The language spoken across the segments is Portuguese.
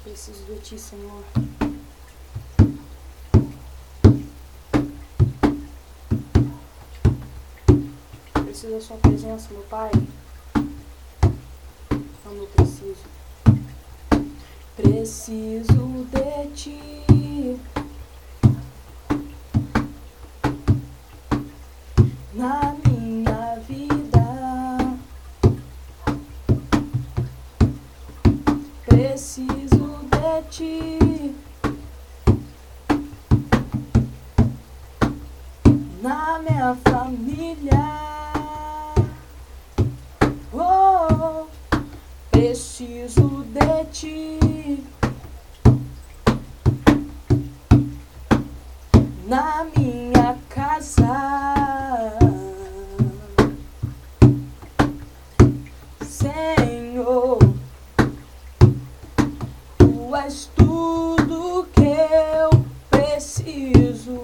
Preciso de Ti, Senhor. Preciso da Sua presença, meu Pai. Como eu preciso. Preciso de Ti. Na minha vida. Preciso de Ti. Na minha família. Oh, preciso de Ti. Na minha casa. Senhor, Tu és tudo que eu preciso.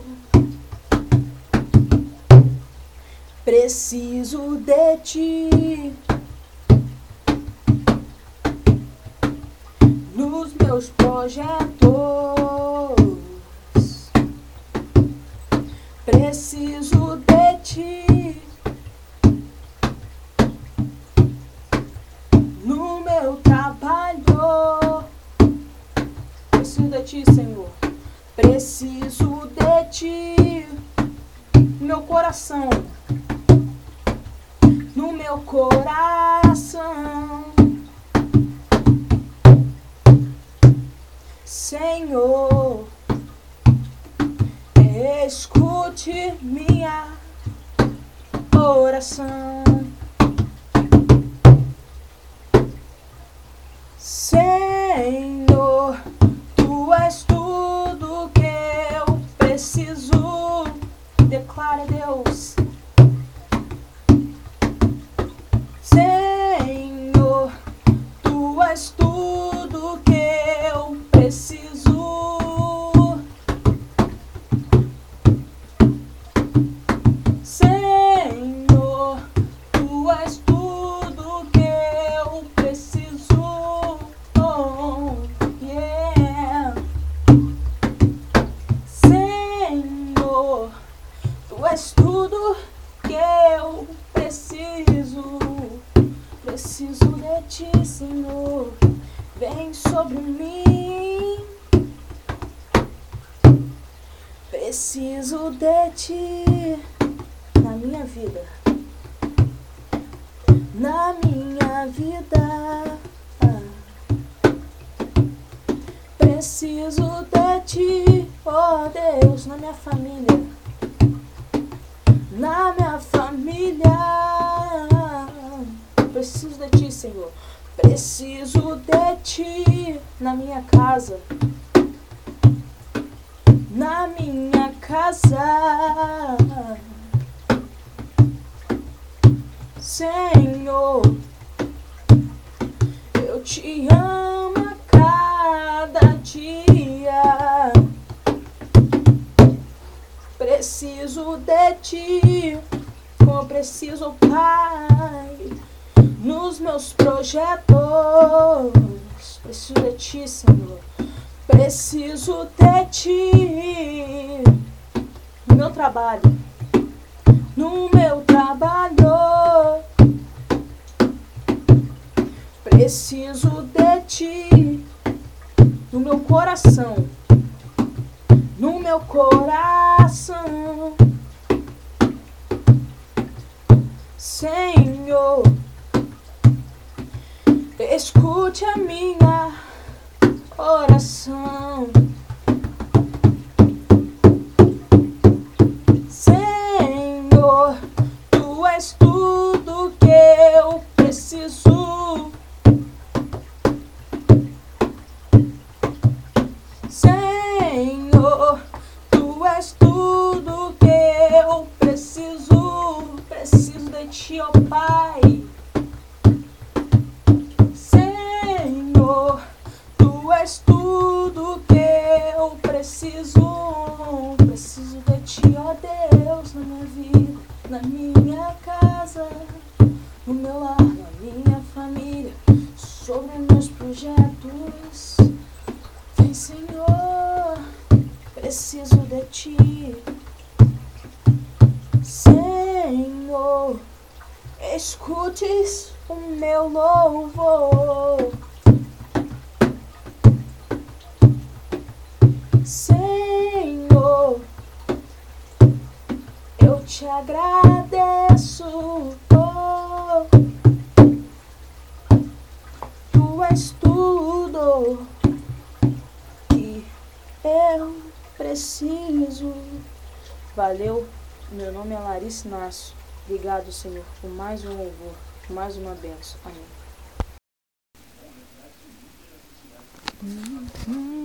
Preciso de Ti nos meus projetos. Preciso de Ti no meu trabalho. Preciso de Ti, Senhor. Preciso de Ti no meu coração. No meu coração, Senhor, escute minha oração. Senhor, Tu és tudo que eu preciso. Declara, Deus. Senhor, Tu és tudo que eu preciso. Senhor, Tu és tudo que eu preciso. Oh, yeah. Senhor, Tu és tudo que eu preciso. Preciso de Ti, Senhor. Vem sobre mim. Preciso de Ti na minha vida. Na minha vida. Preciso de Ti, oh Deus, na minha família. Na minha família. Preciso de Ti, Senhor. Preciso de Ti na minha casa. Na minha casa. Senhor, eu Te amo a cada dia. Preciso de Ti, como eu preciso, Pai, nos meus projetos. Preciso de Ti, Senhor. Preciso de Ti no meu trabalho. No meu trabalho. Preciso de Ti no meu coração. No meu coração. Senhor, escute a minha oração. Senhor, Tu és tudo que eu preciso. Senhor, Tu és tudo que eu preciso. Preciso de Ti, ó Pai. Senhor, Tu és tudo que eu preciso. Preciso de Ti, ó Deus, na minha vida, na minha casa, no meu lar, na minha família, sobre meus projetos. Sim, Senhor, preciso de ti. Senhor, escutes o meu louvor. Senhor, eu te agradeço. Oh, tu és tudo que eu preciso. Valeu, meu nome é Larissa Inácio. Obrigado, Senhor, por mais um louvor, por mais uma bênção. Amém.